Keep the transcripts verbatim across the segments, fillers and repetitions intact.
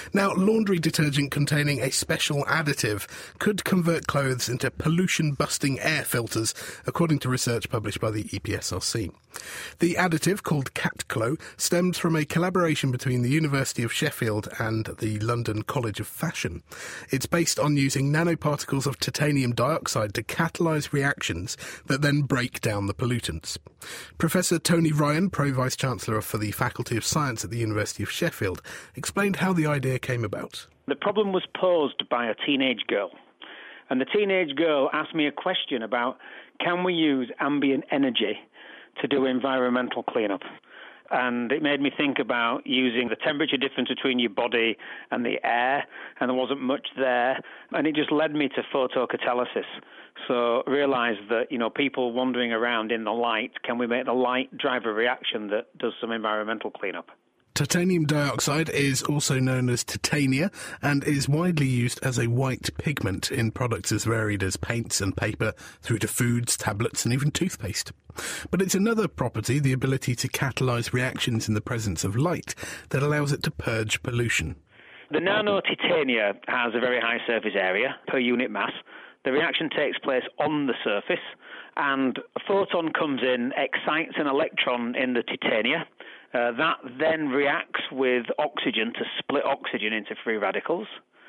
Now, laundry detergent containing a special additive could convert clothes into pollution-busting air filters, according to research published by the E P S R C. The additive, called CatClo, stems from a collaboration between the University of Sheffield and the London College of Fashion. It's based on using nanoparticles of titanium dioxide to catalyse reactions that then break down the pollutants. Professor Tony Ryan, Pro-Vice-Chancellor for the Faculty of Science at the University of Sheffield, explained how the idea came about. The problem was posed by a teenage girl. And the teenage girl asked me a question about, can we use ambient energy to do environmental cleanup? And it made me think about using the temperature difference between your body and the air, and there wasn't much there. And it just led me to photocatalysis. So I realised that, you know, people wandering around in the light, can we make the light drive a reaction that does some environmental cleanup? Titanium dioxide is also known as titania and is widely used as a white pigment in products as varied as paints and paper through to foods, tablets and even toothpaste. But it's another property, the ability to catalyse reactions in the presence of light, that allows it to purge pollution. The nano-titania has a very high surface area per unit mass. The reaction takes place on the surface, and a photon comes in, excites an electron in the titania. Uh, that then reacts with oxygen to split oxygen into free radicals.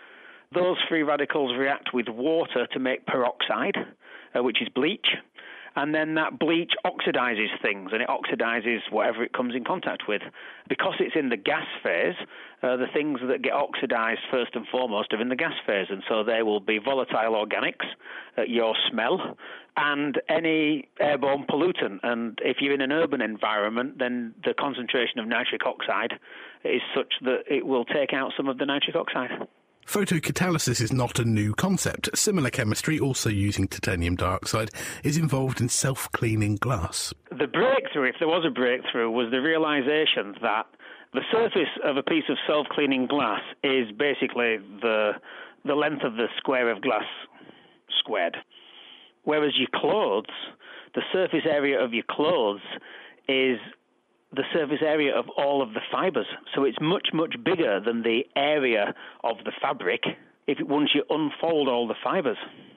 Those free radicals react with water to make peroxide, uh, which is bleach. And then that bleach oxidizes things, and it oxidizes whatever it comes in contact with. Because it's in the gas phase, uh, the things that get oxidized first and foremost are in the gas phase, and so they will be volatile organics, uh, your smell, and any airborne pollutant. And if you're in an urban environment, then the concentration of nitric oxide is such that it will take out some of the nitric oxide. Photocatalysis is not a new concept. Similar chemistry, also using titanium dioxide, is involved in self-cleaning glass. The breakthrough, if there was a breakthrough, was the realisation that the surface of a piece of self-cleaning glass is basically the the length of the square of glass squared. Whereas your clothes, the surface area of your clothes is the surface area of all of the fibres. So it's much, much bigger than the area of the fabric if it, once you unfold all the fibres.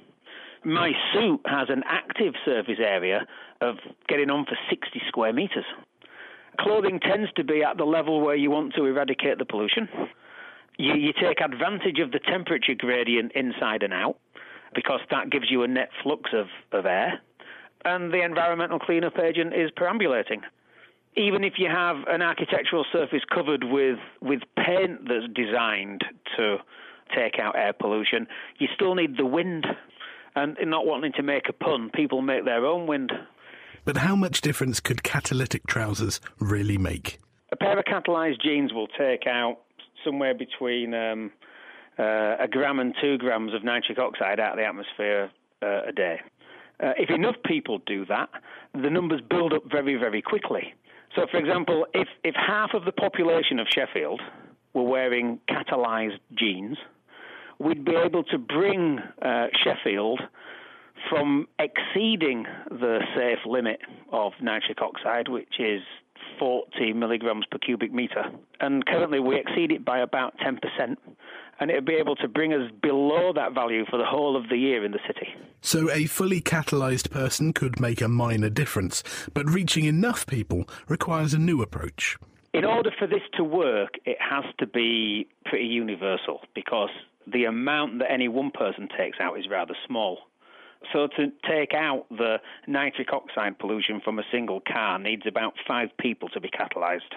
My suit has an active surface area of getting on for sixty square metres. Clothing tends to be at the level where you want to eradicate the pollution. You, you take advantage of the temperature gradient inside and out because that gives you a net flux of, of air. And the environmental cleanup agent is perambulating. Even if you have an architectural surface covered with, with paint that's designed to take out air pollution, you still need the wind. And not wanting to make a pun, people make their own wind. But how much difference could catalytic trousers really make? A pair of catalysed jeans will take out somewhere between um, uh, a gram and two grams of nitric oxide out of the atmosphere uh, a day. Uh, if enough people do that, the numbers build up very, very quickly. So, for example, if, if half of the population of Sheffield were wearing catalysed jeans, we'd be able to bring uh, Sheffield from exceeding the safe limit of nitric oxide, which is forty milligrams per cubic metre. And currently we exceed it by about ten percent. And it would be able to bring us below that value for the whole of the year in the city. So a fully catalysed person could make a minor difference, but reaching enough people requires a new approach. In order for this to work, it has to be pretty universal, because the amount that any one person takes out is rather small. So to take out the nitric oxide pollution from a single car needs about five people to be catalysed.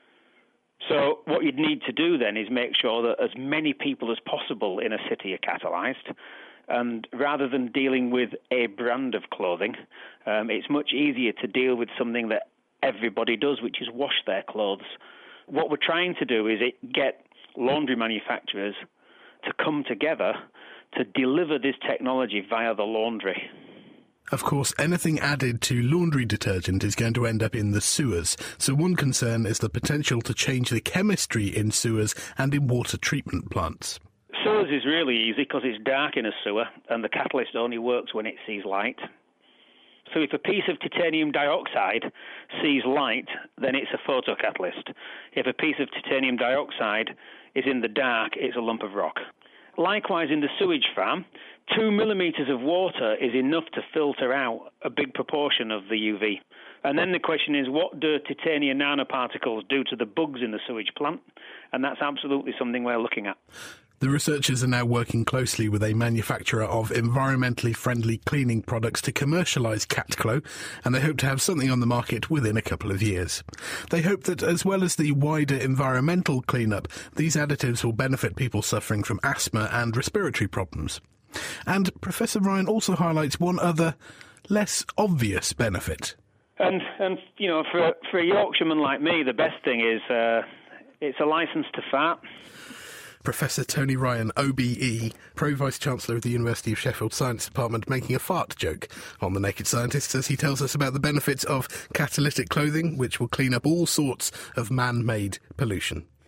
So what you'd need to do then is make sure that as many people as possible in a city are catalysed. And rather than dealing with a brand of clothing, um, it's much easier to deal with something that everybody does, which is wash their clothes. What we're trying to do is it, get laundry manufacturers to come together to deliver this technology via the laundry. Of course, anything added to laundry detergent is going to end up in the sewers, so one concern is the potential to change the chemistry in sewers and in water treatment plants. Sewers is really easy because it's dark in a sewer and the catalyst only works when it sees light. So if a piece of titanium dioxide sees light, then it's a photocatalyst. If a piece of titanium dioxide is in the dark, it's a lump of rock. Likewise, in the sewage farm, two millimetres of water is enough to filter out a big proportion of the U V. And then the question is, what do titanium nanoparticles do to the bugs in the sewage plant? And that's absolutely something we're looking at. The researchers are now working closely with a manufacturer of environmentally friendly cleaning products to commercialise CatClo, and they hope to have something on the market within a couple of years. They hope that, as well as the wider environmental cleanup, these additives will benefit people suffering from asthma and respiratory problems. And Professor Ryan also highlights one other, less obvious benefit. And, and you know, for, for a Yorkshireman like me, the best thing is uh, it's a licence to fart. Professor Tony Ryan, O B E, Pro-Vice-Chancellor of the University of Sheffield Science Department, making a fart joke on The Naked Scientists as he tells us about the benefits of catalytic clothing, which will clean up all sorts of man-made pollution.